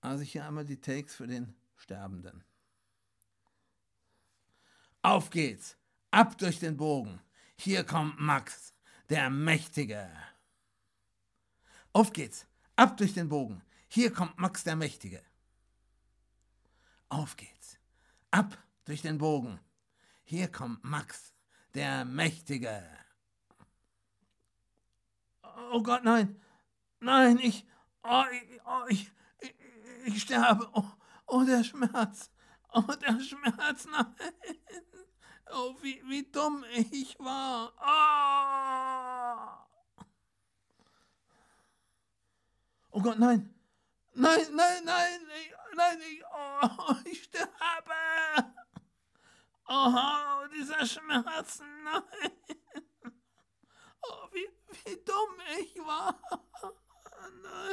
Also hier einmal die Takes für den Sterbenden. Auf geht's, ab durch den Bogen. Hier kommt Max, der Mächtige. Auf geht's, ab durch den Bogen. Hier kommt Max, der Mächtige. Auf geht's, ab durch den Bogen. Hier kommt Max, der Mächtige. Oh Gott, nein, nein, ich sterbe. Oh, der Schmerz. Oh, der Schmerz, nein. Oh, wie dumm ich war. Oh Gott, nein. Nein, ich sterbe. Oh, dieser Schmerz, nein. Oh, wie dumm ich war. Nein.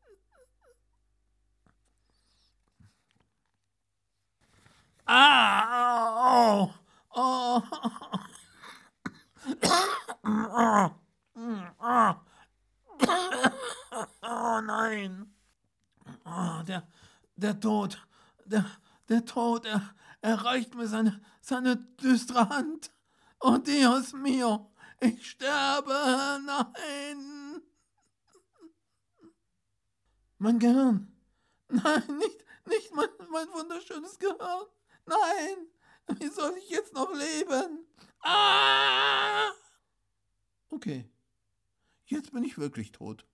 Oh nein. Oh, der Tod. Der Tod, er reicht mir seine düstere Hand. Oh Dios mio, ich sterbe. Nein. Mein Gehirn. Nein, nicht mein wunderschönes Gehirn. Nein. Wie soll ich jetzt noch leben? Okay, jetzt bin ich wirklich tot.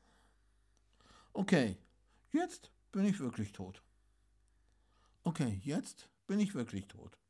Okay, jetzt bin ich wirklich tot. Okay, jetzt bin ich wirklich tot.